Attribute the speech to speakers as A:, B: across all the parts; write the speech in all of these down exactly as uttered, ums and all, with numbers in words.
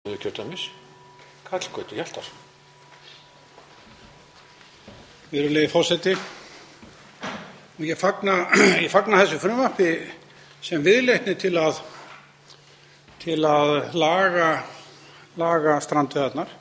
A: Kjördæmis, Karl Gauti Hjaltason.
B: Virðulegi forseti, ég fagna, ég fagna þessu frumvarpi sem viðleitni til að, til að laga, laga strandveiðarnar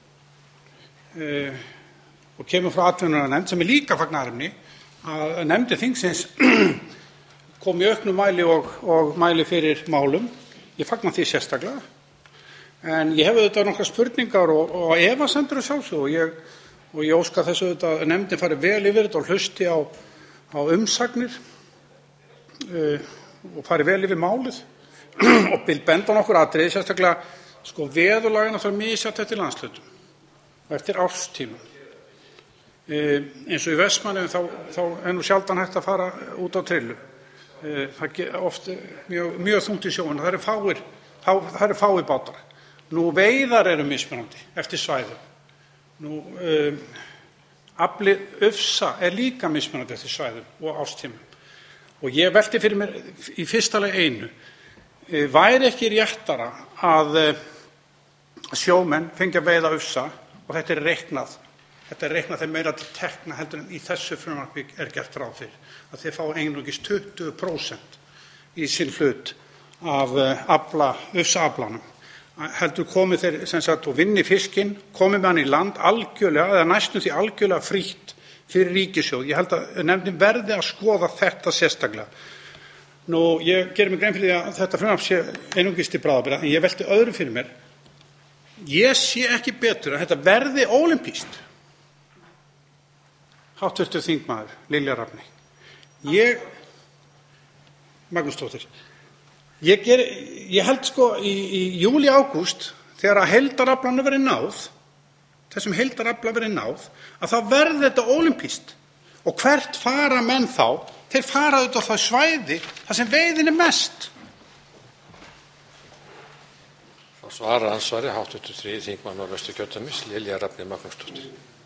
B: eh, og kemur frá atvinnuveganefnd sem er líka fagnaðarefni að nefndir þingsins kom í auknum mæli og, og mæli fyrir málum. Ég fagna því sérstaklega. En ég hef auðvitað nokkrar spurningar og, og efasemdir að sjálfsögðu og ég, og ég óska þess auðvitað að nefndin fari vel yfir þetta og hlusti á, á umsagnir uh, og fari vel yfir málið og vil benda á nokkur atriði, sérstaklega sko veðurlagina þarf misjafnt eftir landshlutum og eftir árstímum. Uh, eins og í Vestmannaeyjum þá, þá er nú sjaldan hægt að fara út á trillu. Uh, það er oft mjög, mjög þungt í sjónum, það eru fáir, það eru fáir bátar. Nú veiðar eru mismunandi eftir svæðum. Nú um, afli ufsa er líka mismunandi eftir svæðum og árstímum. Og ég velti fyrir mér í fyrsta lagi einu. E, væri ekki réttara að e, sjómenn fengi að veiða ufsa og þetta er reiknað. Þetta er reiknað þegar meira til tekna heldur en í þessu frumvarpi er gert ráð fyrir. Að þeir fá einungis tuttugu prósent í sinn hlut af e, afla, ufsaaflanum. Heldur komi þeir sem sagt og vinni fiskinn, komi með hann í land algjörlega eða næstum því algjörlega frítt fyrir ríkissjóð. Ég held að nefndin verði að skoða þetta sérstaklega. Nú, ég gerir mig grein fyrir því að þetta frumvarp sé einungis til bráðabirgða, en ég velti öðru fyrir mér. Ég sé ekki betur að þetta verði ólympískt. Háttvirtur þingmaður, Lilja Rafney. Ég, Magnúsdóttir. Ég, ger, ég held sko í, í júlí ágúst þegar að heildaraflanum verið náð, þessum heildarafla verið náð, að þá verði þetta ólympískt. Og hvert fara menn þá? Þeir fara út á það svæði þar sem veiðin er mest.
A: Þá svarar ansvari háttvirtur þriðji þingmaður Norðvesturkjördæmis, Lilja Rafney Magnúsdóttir.